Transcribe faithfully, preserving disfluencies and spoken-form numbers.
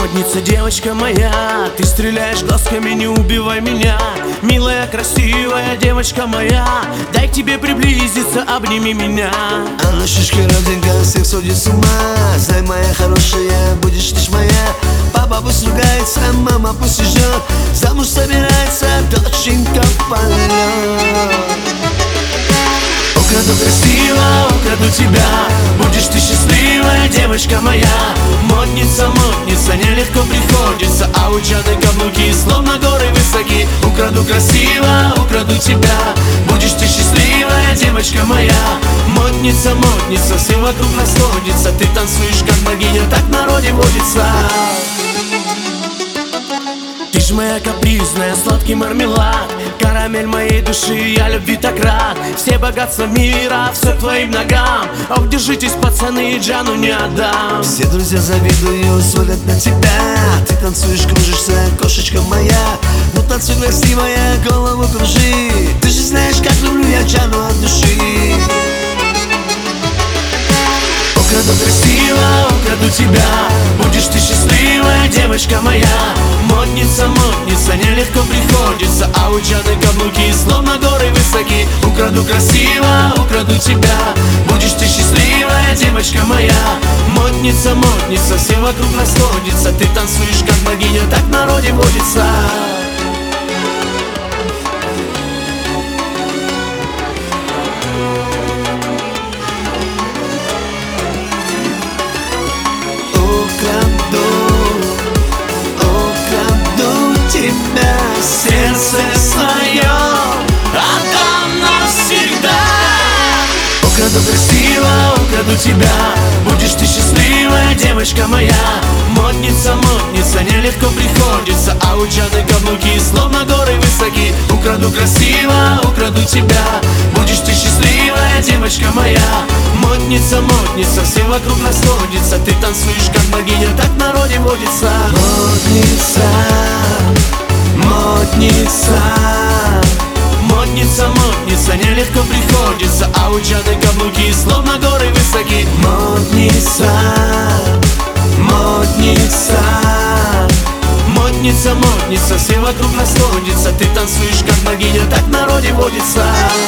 Модница, девочка моя, ты стреляешь глазками, не убивай меня. Милая, красивая девочка моя, дай к тебе приблизиться, обними меня. Она шишка родненькая, всех сводит с ума. Знай, моя хорошая, будешь лишь моя. Папа пусть ругается, мама пусть ждет. Замуж собирается доченька в полет. Украду красиво, украду тебя, будешь ты счастливая, девочка моя. Модница, модница, нелегко приходится, а у Джаны каблуки словно горы высоки. Украду красиво, украду тебя, будешь ты счастливая, девочка моя. Модница, модница, все вокруг нас сходится, ты танцуешь как богиня, так в народе водится. Ты ж моя капризная, сладкий мармелад, карамель моей души, я любви так рад. Все богатства мира, все к твоим ногам. Ох, держитесь, пацаны, Джану не отдам. Все друзья завидуют, смотрят на тебя. Ты танцуешь, кружишься, кошечка моя. Ну танцуй, красивая, голову кружи. Ты же знаешь, как люблю я Джану от души. Украду красиво, украду тебя, будешь ты счастливая, девочка моя. Модница, модница, нелегко приходится, а у Джаны каблуки словно горы высоки. Украду красиво, украду тебя, будешь ты счастливая, девочка моя. Модница, модница, все вокруг нас сходится, ты танцуешь как богиня, так в народе водится. Сердце свое отдам навсегда. Украду красиво, украду тебя, будешь ты счастливая, девочка моя. Модница, модница, нелегко приходится, а у Джаны каблуки словно горы высоки. Украду красиво, украду тебя, будешь ты счастливая, девочка моя. Модница, модница, все вокруг нас сходится, ты танцуешь как богиня, так в народе водится. Модница, модница, модница, модница, нелегко приходится, а у Джаны каблуки словно горы высоки. Модница, модница, модница, модница, все вокруг нас сходится, ты танцуешь как богиня, так в народе водится.